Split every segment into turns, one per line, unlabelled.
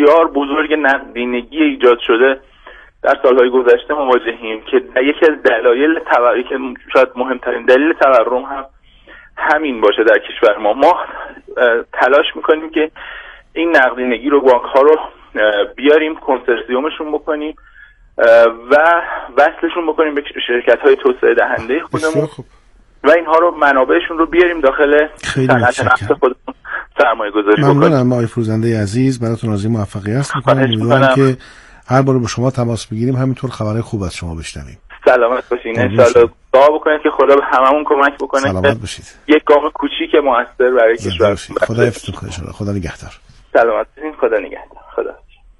بسیار بزرگ نقدینگی ایجاد شده در سالهای گذشته مواجهیم که یکی از دلایل تورم که شاید مهمترین دلیل تورم هم همین باشه در کشور ما تلاش میکنیم که این نقدینگی رو بانک‌ها رو بیاریم کنسرسیومشون بکنیم و وصلشون بکنیم به شرکت‌های توسعه دهنده خودمون و اینها رو منابعشون رو بیاریم داخل صنعت نفت خودمون سرمایه گذاری بکنیم.
ممنونم آقای فروزنده عزیز، براتون آرزوی موفقیت می‌کنم. امیدوارم که هر بار با شما تماس بگیریم همینطور خبرهای خوب از شما بشنویم.
سلامت باشین. ان شاءالله دعا بکنید که خدا به هممون کمک بکنه.
سلامت باشید.
یک گام کوچیک موثر برای کشور.
خدا حفظتون کنه ان شاءالله. خدا نگهدار.
سلامت باشین. خدا نگهدار. خدا.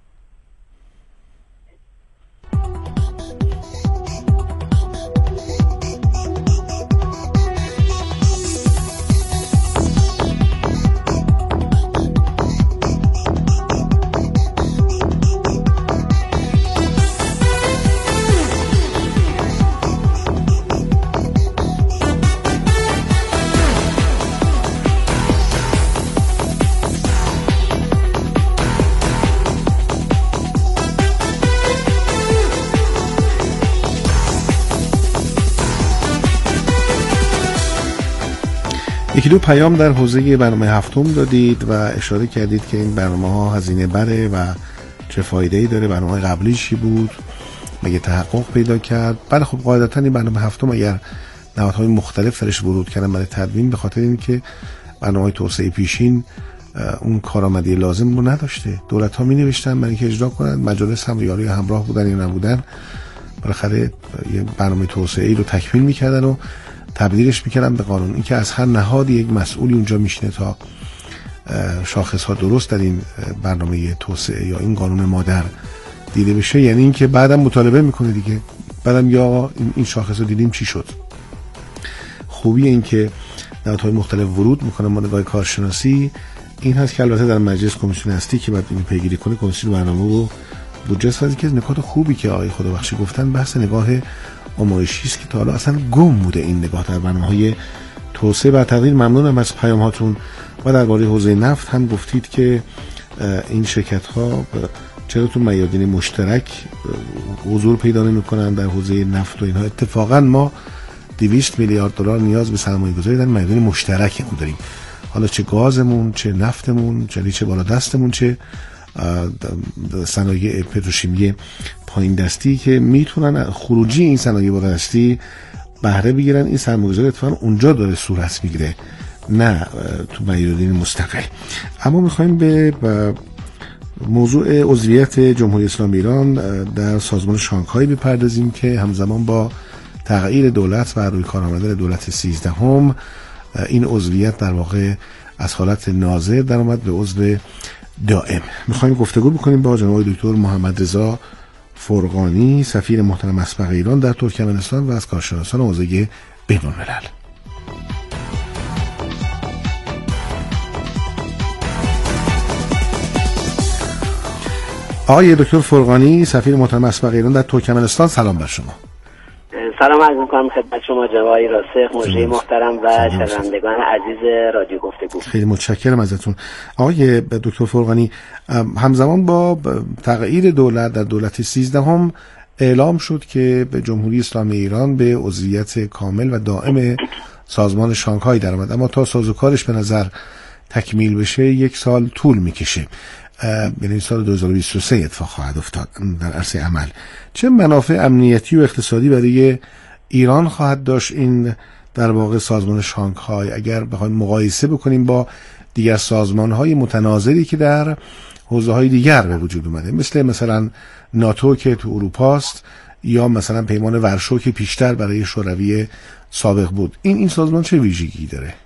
یکی دو پیام در حوزه برنامه هفتم دادید و اشاره کردید که این برنامه ها هزینه بره و چه فایده‌ای داره. برنامه قبلی چی بود؟ مگه تحقق پیدا کرد؟ بله خب قاعدتاً این برنامه هفتم اگر نهادهای مختلف درش ورود کردن برای تدوین به خاطر اینکه برنامه‌های توسعه پیشین اون کارآمدی لازم رو نداشته. دولت‌ها می‌نوشتن برای اینکه اجرا کنن، مجالس هم یاری همراه بودن یا نبودن بالاخره یه برنامه توسعه‌ای رو تکمیل می‌کردن و تبدیلش میکردن به قانون. این که از هر نهادی یک مسئولی اونجا میشینه تا شاخص‌ها درست در این برنامه توسعه یا این قانون مادر دیده بشه، یعنی این که بعدم مطالبه میکنه دیگه، بعدم یا این شاخص رو دیدیم چی شد. خوبی این که نهادهای مختلف ورود میکنن با نگاه کارشناسی این هست که البته در مجلس کمیسیون هستی که باید اینو پیگیری کنه، کمیسیون برنامه و بودجه سازی، که از نکات خوبی که آقای خدابخشی گفتن بحث نگاه آمایشی است که تا حالا اصلا گم بوده این نگاه در برنامه‌های توسعه و تغییر. ممنونم از پیام‌هاتون. و درباره حوزه نفت هم گفتید که این شرکت‌ها چرا تو میادین مشترک حضور پیدا نمی‌کنن در حوزه نفت و اینها. اتفاقا ما 200 میلیارد دلار نیاز به سرمایه‌گذاری در میادین مشترک داریم، حالا چه گازمون، چه نفتمون، چه بالا دستمون، چه صنایع پتروشیمی پایین دستی که میتونن خروجی این صنایع بالا دستی بهره بگیرن. این سرمایه‌گذاری اتفاقا اونجا داره صورت میگیره، نه تو میادین مستقل. اما میخوایم به موضوع عضویت جمهوری اسلامی ایران در سازمان شانگهای بپردازیم که همزمان با تغییر دولت و روی کار آمدن دولت 13 این عضویت در واقع از حالت ناظر در اومد به عضو دائم. میخوایم گفتگو بکنیم با جناب دکتر محمد رضا فرغانی، سفیر محترم اسبق ایران در ترکمنستان و از کارشناسان حوزه بین‌الملل. آقای دکتر فرغانی، سفیر محترم اسبق ایران در ترکمنستان، سلام بر شما.
سلام عرض می‌کنم خدمت شما جناب راسخ، مجری محترم و شنوندگان عزیز رادیو گفتگو.
خیلی متشکرم ازتون. آقای دکتر فرغانی، همزمان با تغییر دولت در دولت 13 اعلام شد که به جمهوری اسلامی ایران به عضویت کامل و دائم سازمان شانگهای درآمد، اما تا سازوکارش به نظر تکمیل بشه 1 سال طول میکشه، یعنی سال 2023 اتفاق خواهد افتاد در عرصه عمل. چه منافع امنیتی و اقتصادی برای ایران خواهد داشت این در واقع سازمان شانگهای اگر بخوایم مقایسه بکنیم با دیگر سازمان‌های متناظری که در حوزه‌های دیگر به وجود اومده، مثلا ناتو که تو اروپا است، یا مثلا پیمان ورشو که پیشتر برای شوروی سابق بود. این سازمان چه ویژگی داره؟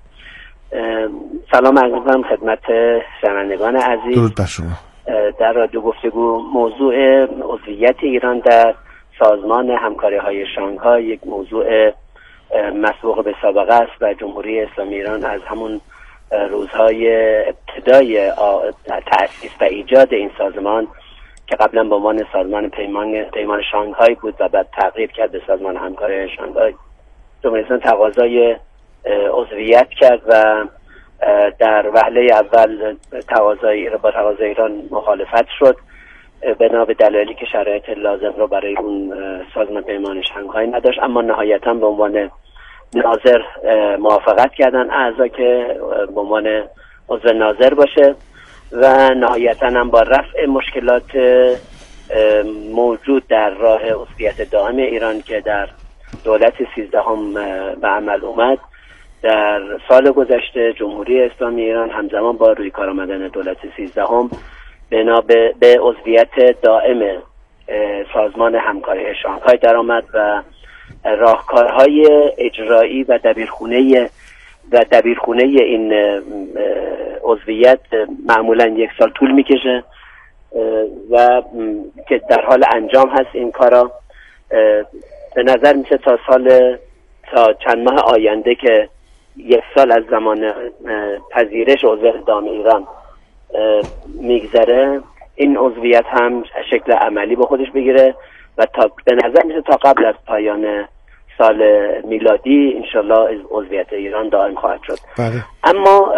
سلام عرض می‌کنم خدمت شنوندگان عزیز.
درود بر شما.
در رادیو گفتگو موضوع عضویت ایران در سازمان همکاری‌های شانگهای یک موضوع مسبوق به سابقه است و جمهوری اسلامی ایران از همون روزهای ابتدای تأسیس و ایجاد این سازمان که قبلا به عنوان سازمان پیمان شانگهای بود و بعد تغییر کرد به سازمان همکاری شانگهای، جمهوری اسلامی تقاضای عضویت کرد و در وهله اول با تقاضای ایران مخالفت شد بنا به دلایلی که شرایط لازم رو برای اون سازمان پیمان شانگهای نداشت، اما نهایتا به عنوان ناظر موافقت کردن اعضا که به عنوان عضو ناظر باشه و نهایتا هم با رفع مشکلات موجود در راه عضویت دائم ایران که در دولت 13 به عمل اومد در سال گذشته، جمهوری اسلامی ایران همزمان با روی کار آمدن دولت 13 بنا به عضویت دائم سازمان همکاری شانگهای درآمد و راهکارهای اجرایی و دبیرخونه این عضویت معمولا 1 سال طول میکشه و که در حال انجام هست. این کارا به نظر میشه تا چند ماه آینده که 1 سال از زمان پذیرش عضویت دائم ایران میگذره، این عضویت هم شکل عملی به خودش بگیره و به نظر میشه تا قبل از پایان سال میلادی انشالله عضویت ایران دائم خواهد شد.
بله. اما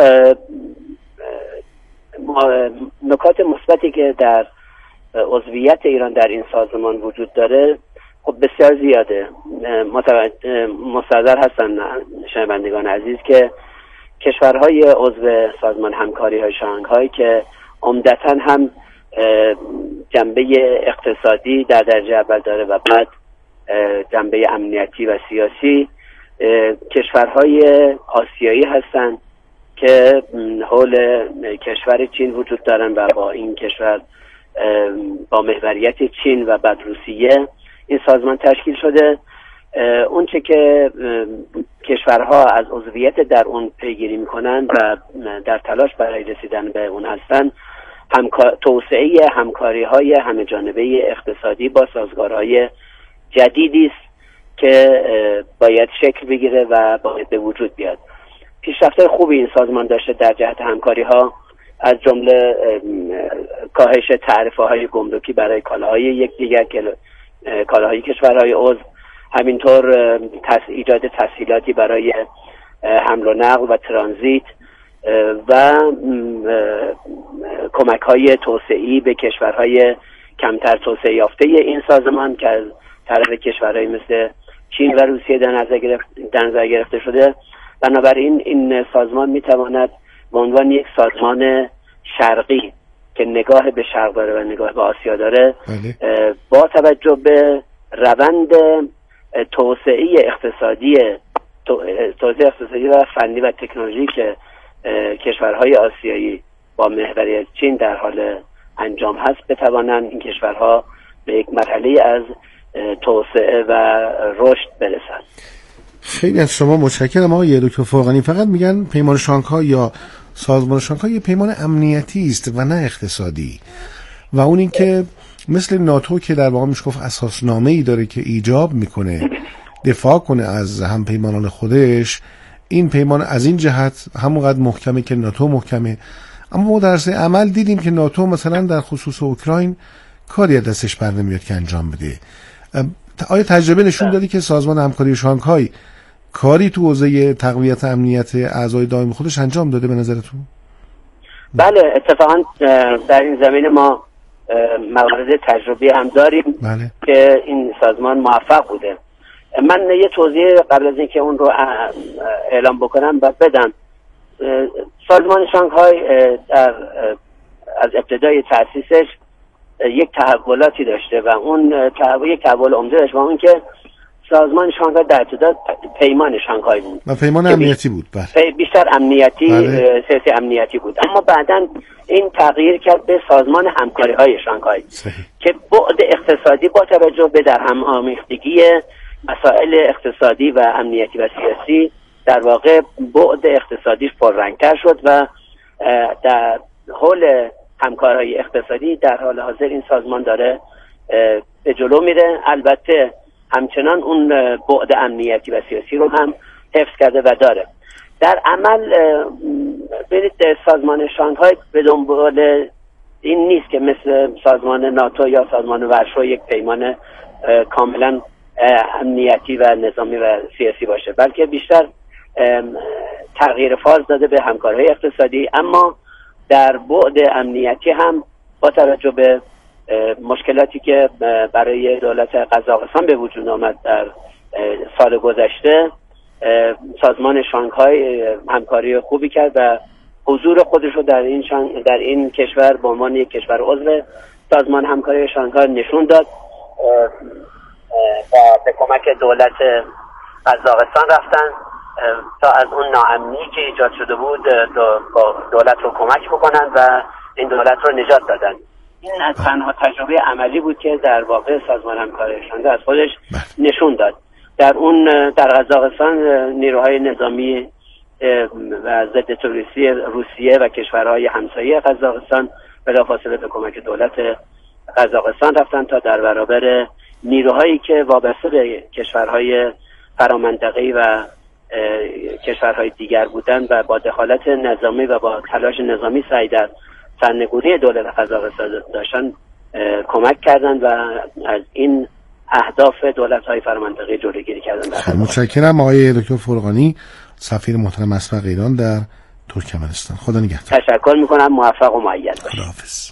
نکات مثبتی که در عضویت ایران در این سازمان وجود داره خب بسیار زیاده. مستحضر هستن شنوندگان عزیز که کشورهای عضو سازمان همکاری های شانگهای که عمدتاً هم جنبه اقتصادی در درجه اول داره و بعد جنبه امنیتی و سیاسی، کشورهای آسیایی هستند که حول کشور چین وجود دارن و با این کشور با محوریت چین و بعد روسیه این سازمان تشکیل شده. اون چه که کشورها از عضویت در اون پیگیری میکنن و در تلاش برای رسیدن به اون هستن توسعه همکاری‌های همه‌جانبه اقتصادی با سازگارهای جدیدی است که باید شکل بگیره و باید به وجود بیاد. پیشرفت‌های خوبی این سازمان داشته در جهت همکاری‌ها، از جمله کاهش تعرفه‌های گمرکی برای کالاهای یکدیگر کالاهای کشورهای عضو، همینطور ایجاد تسهیلاتی برای حمل و نقل و ترانزیت و کمک‌های توسعه‌ای به کشورهای کمتر توسعه یافته این سازمان که از طرف کشورهای مثل چین و روسیه در نظر گرفته شده. بنابراین این سازمان میتواند به عنوان یک سازمان شرقی که نگاه به شرق داره و نگاه به آسیا داره با توجه به روند توسعه اقتصادی و فنی و تکنولوژی که کشورهای آسیایی با محوریت چین در حال انجام هست بتوانند این کشورها به یک مرحله از توسعه و رشد برسند.
خیلی از شما متشکرم آقای دکتر فرغانی. فقط میگن پیمان شانگهای یا سازمان شانگهای یه پیمان امنیتی است و نه اقتصادی، و اون این که مثل ناتو که در واقع میشه گفت اساسنامه‌ای داره که ایجاب میکنه دفاع کنه از هم پیمانان خودش، این پیمان از این جهت همونقدر محکمه که ناتو محکمه. اما ما در عمل دیدیم که ناتو مثلا در خصوص اوکراین کاری از دستش بر نمیاد که انجام بده. آیا تجربه نشون دادی که سازمان همکاری شانگهای کاری تو حوزه تقویت امنیت اعضای دائم خودش انجام داده به نظرتون؟
بله، اتفاقا در این زمینه ما موارد تجربی هم داریم.
بله. که
این سازمان موفق بوده. من یه توضیح قبل از اینکه اون رو اعلام بکنم و بدم. سازمان شانگهای از ابتدای تأسیسش یک تحولاتی داشته و اون یک تحول عمده داشت و اون که سازمان شانگهای در ابتدا پیمان شانگهای بود
و پیمان امنیتی بود.
بیشتر امنیتی، سیاسی امنیتی بود، اما بعداً این تغییر کرد به سازمان همکاری های شانگهای که بعد اقتصادی با توجه به در هم آمیختگی مسائل اقتصادی و امنیتی و سیاسی در واقع بعد اقتصادی پررنگتر شد و در حول همکارهای اقتصادی در حال حاضر این سازمان داره به جلو میره. البته همچنان اون بعد امنیتی و سیاسی رو هم حفظ کرده و داره. در عمل ببینید سازمان شانگهای به دنبال این نیست که مثل سازمان ناتو یا سازمان ورشو یک پیمان کاملا امنیتی و نظامی و سیاسی باشه، بلکه بیشتر تغییر فاز داده به همکاری اقتصادی، اما در بعد امنیتی هم با توجه به مشکلاتی که برای دولت قزاقستان به وجود آمد در سال گذشته، سازمان شانگهای همکاری خوبی کرد و حضور خودش رو در این کشور به عنوان یک کشور عضو سازمان همکاری شانگهای نشون داد و به کمک دولت قزاقستان رفتن تا از اون ناامنی که ایجاد شده بود دولت رو کمک بکنن و این دولت رو نجات دادن. این از تنها تجربه عملی بود که در واقع سازمان همکاری شانگهای از خودش نشون داد. در قزاقستان نیروهای نظامی و ضد تروریستی روسیه و کشورهای همسایه قزاقستان بلافاصله به کمک دولت قزاقستان رفتن تا در برابر نیروهایی که وابسته به کشورهای فرامنطقه‌ای و کشورهای دیگر بودند و با دخالت نظامی و با تلاش نظامی سعی در سرنگونی دولت قزاقستان داشتن کمک کردند و از این اهداف دولت‌های فرامنطقه‌ای جلوگیری کردند.
خیلی متشکرم آقای دکتر فرغانی، سفیر محترم اسبق ایران در ترکمنستان. خدا نگهدار.
تشکر می‌کنم. موفق و مؤید باشید.
خداحافظ.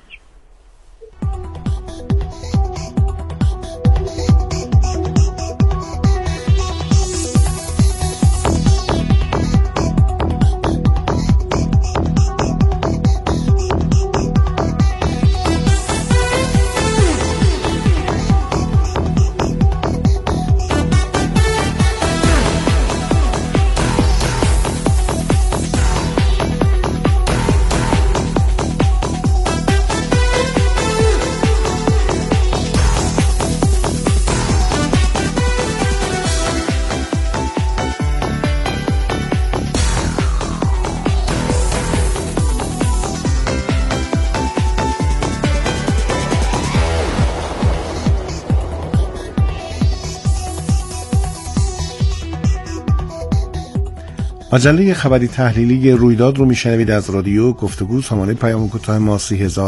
مجله خبری تحلیلی رویداد رو میشنوید از رادیو گفتگو. سامانه پیام کوتاه ما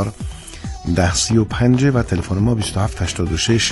301035 و تلفن ما 2786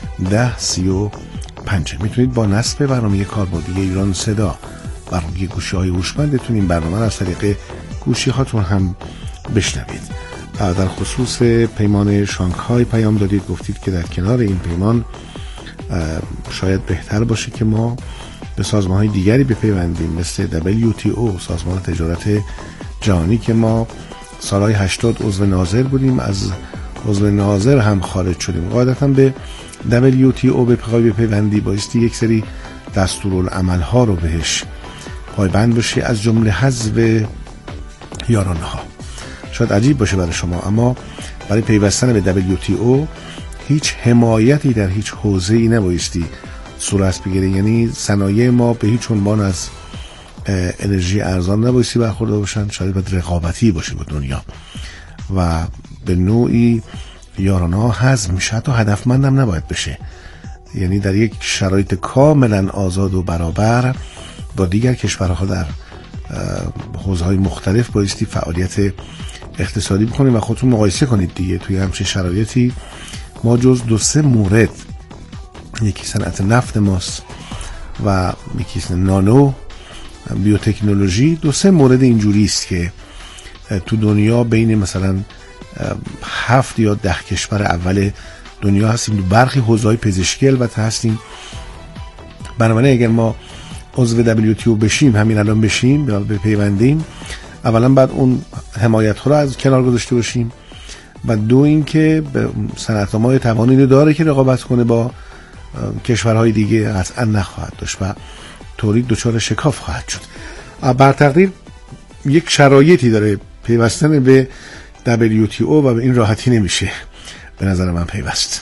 1035. میتونید با نصب برنامه کاربردی ایران صدا برای گوشی‌های هوشمندتون این برنامه از طریق گوشی‌هاتون هم بشنوید. در خصوص پیمان شانگهای پیام دادید، گفتید که در کنار این پیمان شاید بهتر باشه که ما به سازمان‌های دیگری بپیوندیم مثل WTO، سازمان تجارت جهانی، که ما سالهای 80 عضو ناظر بودیم، از عضو ناظر هم خارج شدیم. قاعدتاً به WTO بپیوندی بایستی یک سری دستورالعمل‌ها رو بهش پایبند باشی، از جمله حذف یارانه‌ها. شاید عجیب باشه برای شما، اما برای پیوستن به WTO هیچ حمایتی در هیچ حوزه‌ای نبایستی صورت بگیره. یعنی صنایع ما به هیچ عنوان از انرژی ارزان نبایستی برخوردار باشن، شاید باید رقابتی باشه با دنیا و به نوعی یارانه‌ها حذف میشه، حتی هدفمندم نباید بشه. یعنی در یک شرایط کاملا آزاد و برابر با دیگر کشورها در حوزه‌های مختلف بایستی فعالیت اقتصادی بکنید و خودتون مقایسه کنید دیگه. توی همچین شرایطی ما جز 2-3 مورد، یکی صنعت نفت ماست و یکی نانو بیوتکنولوژی، 2-3 مورد اینجوری است که تو دنیا بین مثلا 7 یا 10 کشور اول دنیا هستیم. تو برخی حوزه‌های پزشکی البته هستیم. بنابراین اگر ما عضو WTO بشیم، همین الان بشیم، بپیوندیم، اولا بعد اون حمایت ها رو از کنار گذاشته باشیم و دو اینکه صنعت ما توانی داره که رقابت کنه با کشورهای دیگه، قطعا نخواهد داشت و تولید دچار شکاف خواهد شد. بر تقدیر یک شرایطی داره پیوستن به WTO و به این راحتی نمیشه به نظر من پیوست.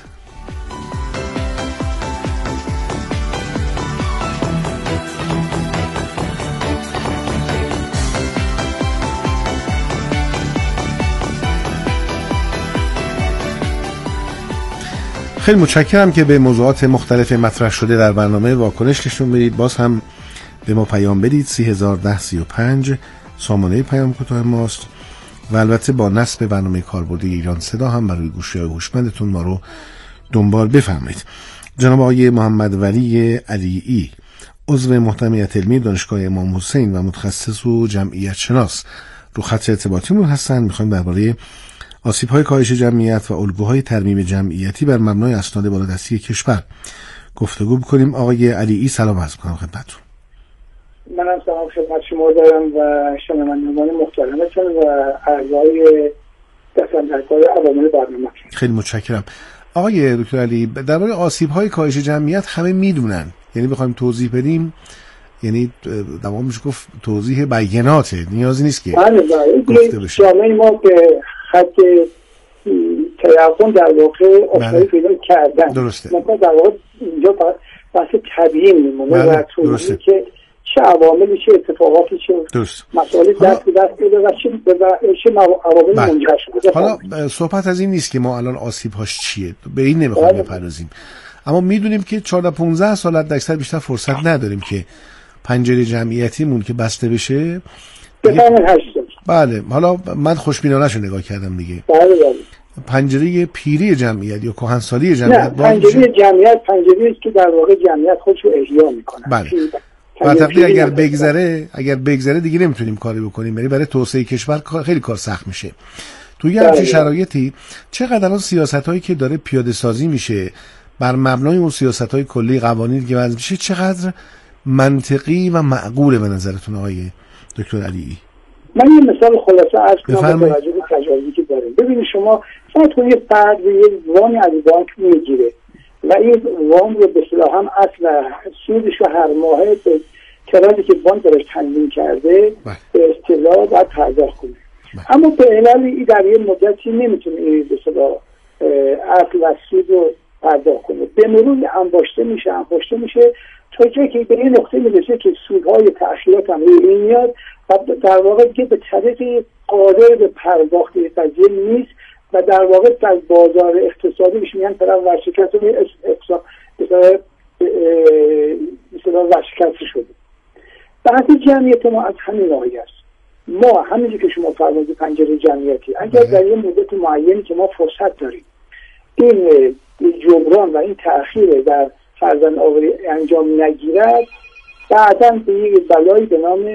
خیلی متشکرم که به موضوعات مختلف مطرح شده در برنامه واکنش نشون بدید. باز هم به ما پیام بدید. 301035 سامانه پیام کوتاه ماست و البته با نصب برنامه کاربردی ایران صدا هم برای گوشی‌های هوشمندتون ما رو دنبال بفرمایید. جناب آقای محمد ولی علیعی عضو محتمیت علمی دانشگاه امام حسین و متخصص و جمعیت شناس رو خط ارتباطیمون هستن. میخوایم درباره آسیب‌های کاهش جمعیت و الگوهای ترمیم جمعیتی بر مبنای اسناد بالادستی کشور گفتگو بکنیم. آقای علیعی سلام عرض می‌کنم خدمتتون.
منم سلام خدمت شما دارم و شنوندگان محترمتون و اعضای دستاندرکار عوامل برنامه.
خیلی متشکرم. آقای دکتر علی، درباره آسیب‌های کاهش جمعیت همه میدونن، یعنی بخوایم توضیح بدیم یعنی دوام میشه گفت توضیح بیاناته، نیازی نیست که گفته بشه.
جامعه ما به خط تیقن در واقع افتایی پیدا کردن.
درسته.
ما در واقع اینجا بحث طبیعی میمونه و توضیحی که چه عواملی چه اتفاقاتی چه مسائلی دست به دست بوده و چه عواملی منجر شده.
حالا صحبت از این نیست که ما الان آسیب‌هاش چیه، به این نمیخوایم بپردازیم، اما میدونیم که 14-15 سال اکثر بیشتر فرصت نداریم که پنجره جمعیتیمون که بسته بشه. بله، حالا من خوشبینانه‌شو نگاه کردم دیگه.
بله.
پنجره پیری جمعیت یا کهنسالی جمعیت،
نه، پنجره جمعیت پنجره است که در واقع جمعیت خودشو احیا میکنه.
بله. البته اگر بگذره دیگه نمیتونیم کاری بکنیم، یعنی برای توسعه کشور خیلی کار سخت میشه. توی همچین شرایطی چقدر الان سیاستایی که داره پیاده سازی میشه بر مبنای اون سیاستای کلی قوانینی که وضع میشه چقدر منطقی و معقوله به نظرتون آقای دکتر علیعی؟
من یه مثال خلاصه عرض کنم با توجه به تجاربی که داریم. ببینید شما فرض کنید فرد یه وامی از بانک میگیره و این وام رو به اصطلاح هم اصل سودش رو هر ماه به تراژی که بانک درش تنظیم کرده به اصطلاح باید پرداخت کنه. اما به علل در یه مدتی نمیتونه به اصطلاح اصل و سود رو پرداخت کنه. به مرور انباشته میشه تا جایی که به این نقطه میرسه که سودهای تأخیرات هم روی میاد و در واقع دیگه به طریق قادر به پرداخت قضیه نیست و در واقع در بازار اقتصادی بهش میگن طرف ورشکست ورشکست شده. بحث جمعیت ما از همین راهی است. ما همینجور که شما فرمودید پنجره جمعیتی، اگر در یه مدت معینی که ما فرصت داریم این جبران و این تأخیر در فرزند آوری انجام نگیرد، بعداً به یک بلایی به نام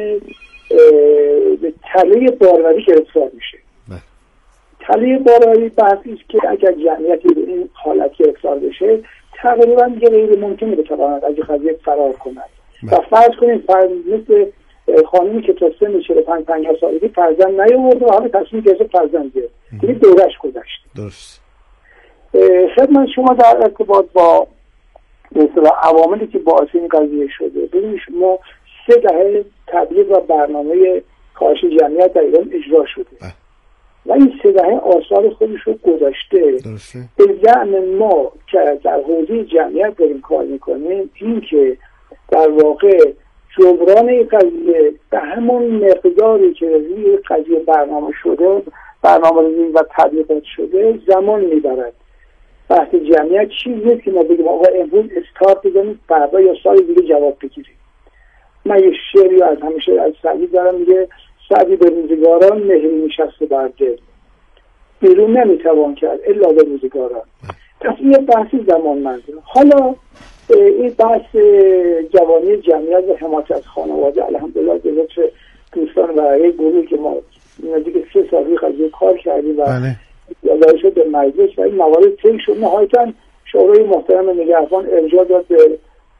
تله باروری گرفتار میشه. تله باروری بحثی است که اگر جمعیتی به این حالت گرفتار بشه تقریباً غیر ممکنه بتواند از قضیه فرار کند. و فرض کنید مثل خانمی که تا سن 45-50 سالگی فرزند نیاورد و حالا تصمیم گرفت فرزند بیاره، دیگه دورش گذشت.
درست.
خدمت شما در ارتباط با مثلا عواملی که باعث این قضیه شده، ببینید ما 3 دهه تبلیغ و برنامه کاهش جمعیت در ایران اجرا شده و این 3 دهه آثار خودش رو گذاشته. به زعم ما که در حوزه جمعیت داریم کار میکنیم، این که در واقع جبران این قضیه به همون مقداری که روی قضیه برنامه شده، برنامه‌ریزی و تبلیغات شده زمان میبرد. بحث جمعیت چیزی نیست که ما بگیم آقا امروز استارت بزنیم فردا یا سال دیگه جواب بگیریم. من یه شعری از همیشه از سعدی دارم، میگه سعدی به روزگاران مهری نشسته بر دل، بیرون نمیتوان کرد الا به روزگاران. پس یه بحثی زمانمنده. حالا این بحث جوانی جمعیت و حمایت از خانواده الحمدلله به لطف دوستان و یک گروهی که ما نزدیک 3 سال قضیه کار کردیم و یادداشت شد به مجلس و این موارد طی شد. نهایتاً شورای محترم نگهبان ارجاع داد به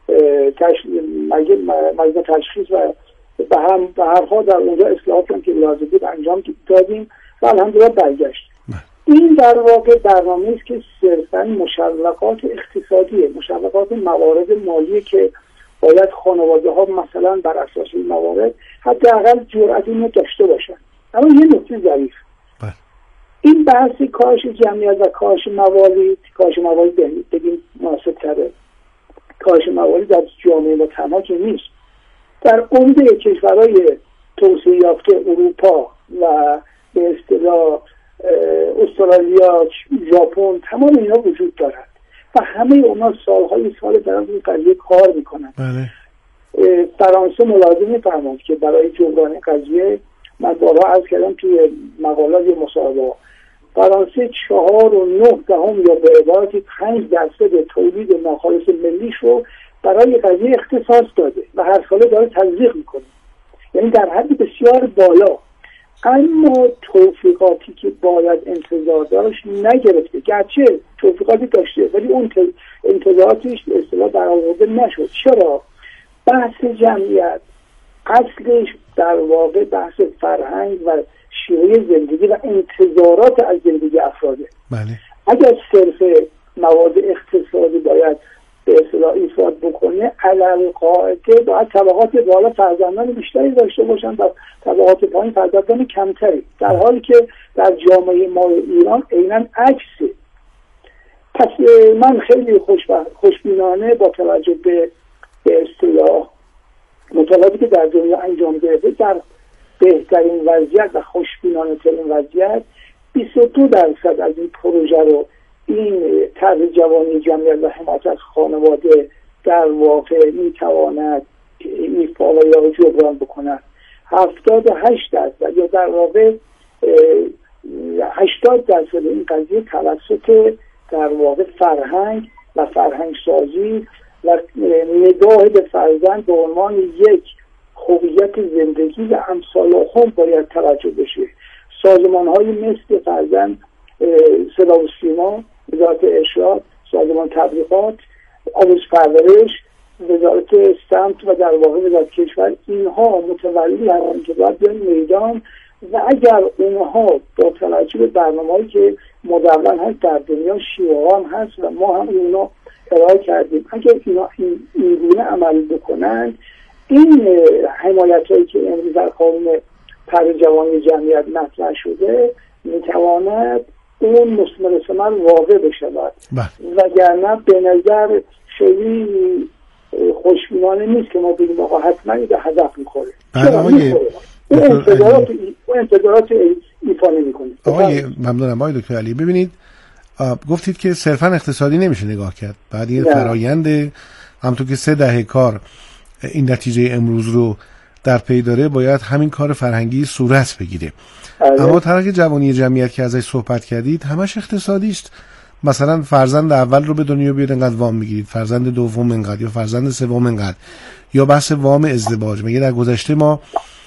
مجلس تشخیص و به هر حال در اونجا اصلاحاتی هم که لازم بود انجام دادیم و الحمدلله برگشت. این در واقع برنامه است که صرفاً مشوقات اقتصادیه، مشوقات موارد مالی که باید خانواده ها مثلا بر اساس این موارد حداقل جرأت اینو داشته باشن. اما یه نکته ظریف، این بحث کاهش جمعیت و کاهش موالید بگیم مناسب تره، کاهش موالید در جامعه ما تنها که نیست، در عمده کشورهای توسعه یافته اروپا و به اصطلاح استرالیا، ژاپن، تمام اینا وجود دارد و همه اونا سالهای سال دارن این قضیه کار میکنن. فرانسه ملاحظه میفرماند که برای جبران قضیه، من بارها عرض کردم توی مقالات مصاحبه، فرانسه 4.9 یا به عبارت 5% تولید ناخالص ملیش رو برای قضیه اختصاص داده و هر ساله داره تزریق میکنه، یعنی در حد بسیار بالا. اما توفیقاتی که باید انتظار داشت نگرفته، گرچه توفیقاتی داشته ولی اون انتظاراتش به اصطلاح برآورده نشد. چرا؟ بحث جمعیت اصلش در واقع بحث فرهنگ و شیوه زندگی و انتظارات از زندگی افراده.
بله.
اگر صرف مواد اقتصادی باید به اصطلاح ایفاد بکنه، علل قاعده باید طبقات بالا فرزندان بیشتری داشته باشن و طبقات پایین فرزندان کمتری، در حالی که در جامعه ما ایران عیناً عکسه. پس من خیلی خوشبینانه با توجه به اصطلاح مطالعاتی که در دنیا انجام گرفته، در بهترین وضعیت و خوشبینانه ترین وضعیت 22% از این پروژه رو، این طرح جوانی جمعیت و حمایت از خانواده در واقع میتواند ایفا و یا جبران بکند. 78% یا در واقع 80% این قضیه توسط در واقع فرهنگ و فرهنگ سازی و نگاه به فرزند به عنوان یک هویت زندگی و امثال هم باید توجه بشه. سازمان های مثل فرزند، صدا و سیما، وزارت ارشاد، سازمان تبلیغات، آموزش پرورش، وزارت سمت و در واقع وزارت کشور، اینها متولی هستند که باید بیان میدان و اگر اونها با توجه به برنامه‌هایی که مدون هست در دنیا، شیوه هم هست و ما هم اونا ارائه کردیم، اگر اینا این گونه عمل بکنند، این حمایت هایی که امروز در قانون طرح جوانی جمعیت مطرح شده میتواند اون مثمر ثمر واقع بشود. وگرنه به نظر خیلی خوشبینانه نیست که ما بگیم آقا حتما این به هدف میخوره. اون انتظارات ایفا نمیکنه.
آقای ممنونم آقای دکتر علی. ببینید گفتید که صرفا اقتصادی نمیشه نگاه کرد، بعد این فرایند همونطور که 3 دهه کار این نتیجه امروز رو در پی داره باید همین کار فرهنگی صورت بگیره. اما طرح جوانی جمعیت که ازش صحبت کردید همش اقتصادی است. مثلا فرزند اول رو به دنیا بیارید انقدر وام میگیرید، فرزند دوم انقدر، یا فرزند سوم انقدر، یا بحث وام ازدواج. میگه در گذشته ما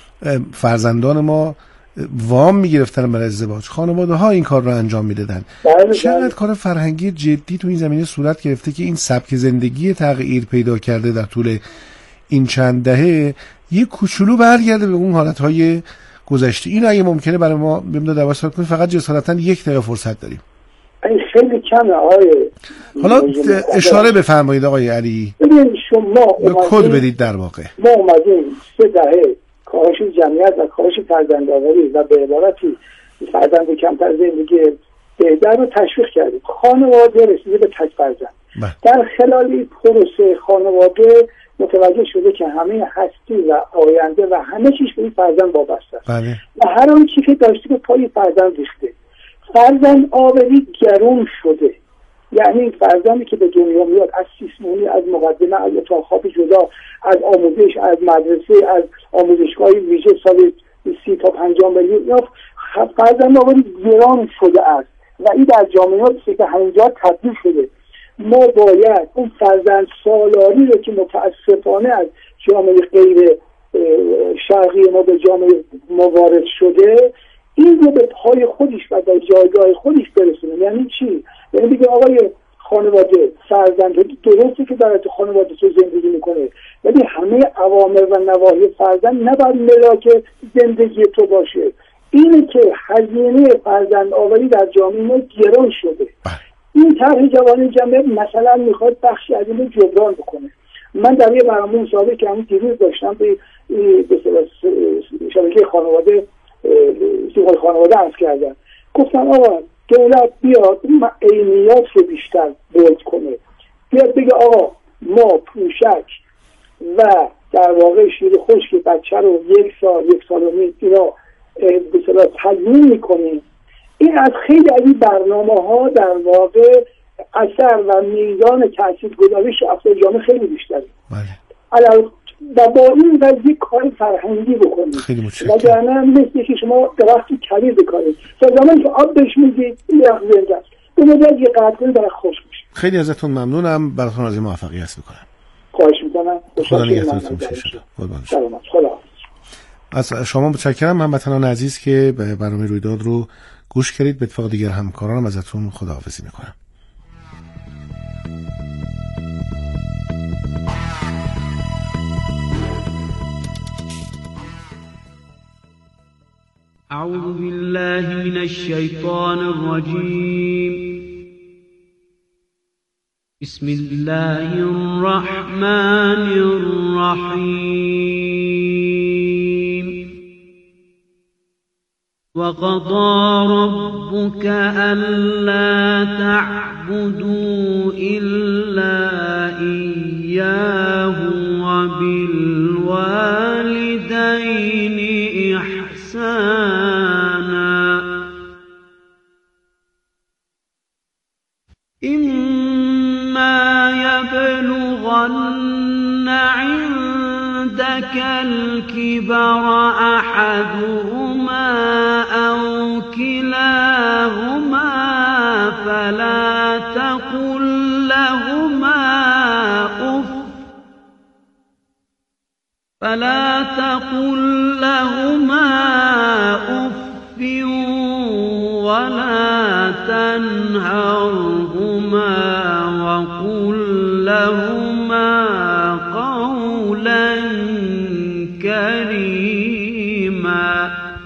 فرزندان ما وام میگرفتن برای ازدواج، خانواده ها این کار رو انجام میدادن. چقدر کار فرهنگی جدی تو این زمینه صورت گرفته که این سبک زندگی تغییر پیدا کرده در طول این چند دهه یه کوچولو برگرده به اون حالتهای گذشته. این اگه ممکنه برای ما بیم دوستات کنید، فقط جسارتاً 1 دقیقه فرصت داریم.
این خیلی کمه آقای.
حالا اشاره بفرمایید آقای علی.
ببین شما
کد بدید در واقع.
ما اومدیم 3 دهه کاهش جمعیت و کاهش فرزندآوری و به عبارتی فرزند کمتر زندگی بهتر رو تشویق کردیم. خانواده رسیده به تک فرزند. در خلال پروسه خانواده متوجه شده که همه هستی و آینده و همه چیز به این فرزند وابسته است. و هر آن چیزی که داشته به پای فرزند ریخته. فرزند آوری گرون شده، یعنی فرزندی که به دنیا میاد از سیسمونی، از مقدمه، از اتاق خواب جدا، از آموزش، از مدرسه، از آموزشگاه ویژه سال 30 تا 50 میلیون یا فرزند آوری گران شده است و این در جامعه که همینجا تبدیل شده. ما باید اون فرزند سالاری رو که متاسفانه از جامعه غیر شرقی ما به جامعه ما وارد شده، این رو به پای خودش و به جایگاه خودش برسونه. یعنی چی؟ یعنی بگه آقای خانواده، فرزند درسته که در خانواده تو زندگی میکنه، ولی همه اوامر و نواهی فرزند نباید ملاک زندگی تو باشه. اینه که هزینه فرزند آوری در جامعه ما گران شده. این طرح جوانی جمعیت مثلا میخواد بخشی از اینو جبران بکنه. من در یه برنامه مصاحبه که همون دیروز داشتم به شبکه خانواده سیغل خانواده عرض کردم، گفتم آقا دولت بیاد عینیات رو بیشتر بولد کنه، بیاد بگه آقا ما پوشک و در واقع شیر خشک بچه رو 1 سال 1 سال و نیم اینا به اصطلاح تضمین میکنیم. این از خیلی از این برنامه‌ها در واقع اثر و میزان تاثیرگذاریش افزای جامعه خیلی بیشتره. و با این وضعی کار فرهنگی بکنید.
خیلی متشکرم.
وگرنه مثل که شما درختی کویر بکارید، زمانی که آب بهش میدید این درخت زنده است، به مدت یه قطعه درخت خشک میشه.
خیلی ازتون ممنونم، براتون آرزوی موفقیت میکنم.
میکنم.
خدا نگهدارتون باشه.
خدا.
از شما متشکرم هموطنان عزیز که به برنامه رویداد رو گوش کردید. به اتفاق دیگر همکارانم ازتون خداحافظی میکنم.
اعوذ بالله من الشیطان الرجیم. بسم الله الرحمن الرحیم. وقضى ربك ألا تعبدوا إلا إياه وبالوالدين إحسانا إما يبلغن عندك الكبر أحدهما أو كلاهما فلا تقل لهما أف ولا تنهرهما وقل لهما قولا كريما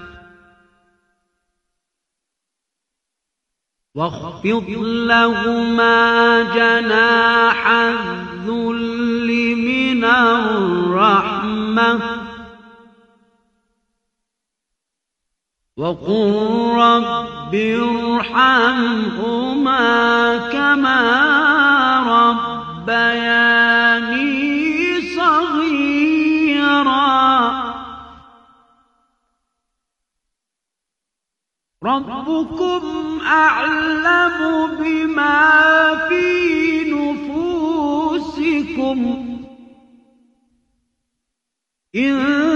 واخفض لهما جناح الذل من الرحمة وقل رب ارحمهما كما ربياني صغيرا ربكم أعلم بما في نفوسكم إن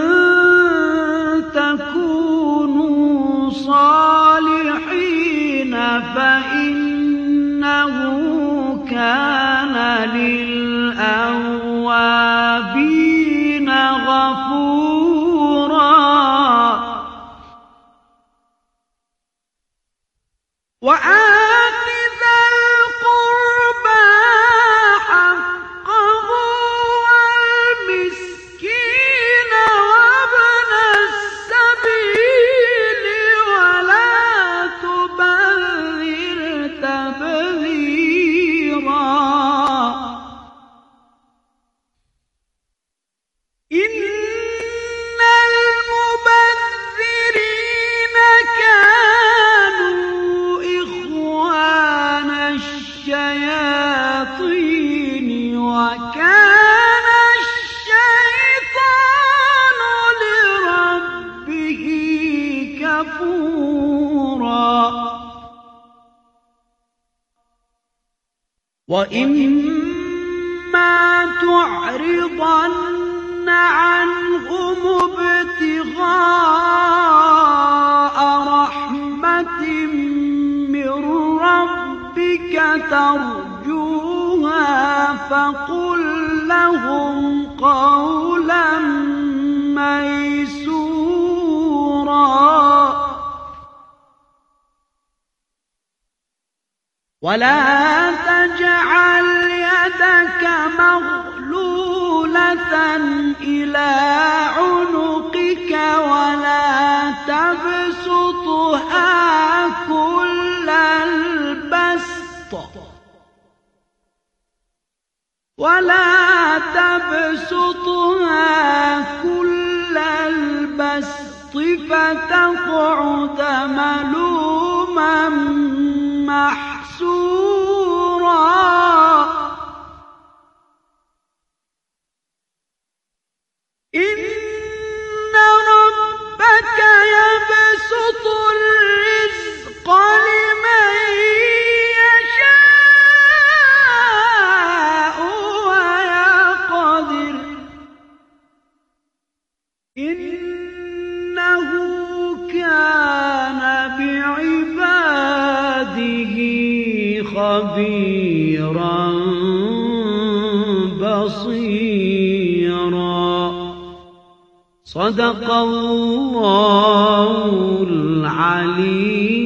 تكونوا صالحين فإنه كان للأوابين غفورا وآت ذا القربى حقه والمسكين وابن السبيل ولا تبذر تبذيرا إن المبذرين كانوا إخوان الشياطين وكان الشيطان لربه كفورا وإما تعرضن عنهم ابتغاء رحمة من ربك ترجوها فقل لهم قولا ميسورا ولا تجعل يدك مغلولة إلى عنقك ولا تبسطها كل البسط فتقعد ملوما محسورا إن ربك يبسط الرزق لمن يشاء ويقدر إنه كان بعباده خبيرا بصيرا. صدق الله العليم.